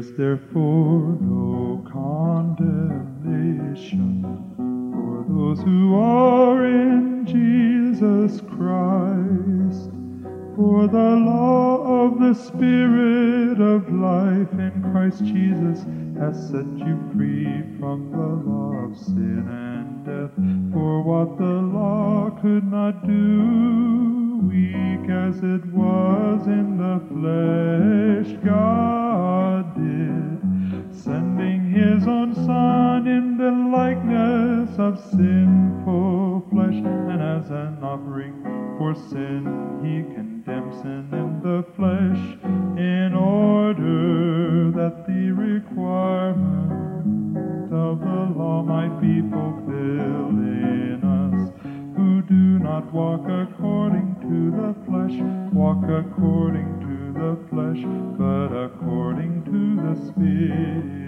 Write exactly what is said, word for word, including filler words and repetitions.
is therefore no condemnation for those who are in Jesus Christ. For the law of the Spirit of life in Christ Jesus has set you free from the law of sin and death. For what the law could not do, weak as it was in the flesh, God did, sending his own Son in the likeness of sinful flesh, and as an offering for sin he condemned sin in the flesh, in order that the requirement of the law might be fulfilled in us, who do not walk according to the flesh, walk according to the flesh, but according to the Spirit.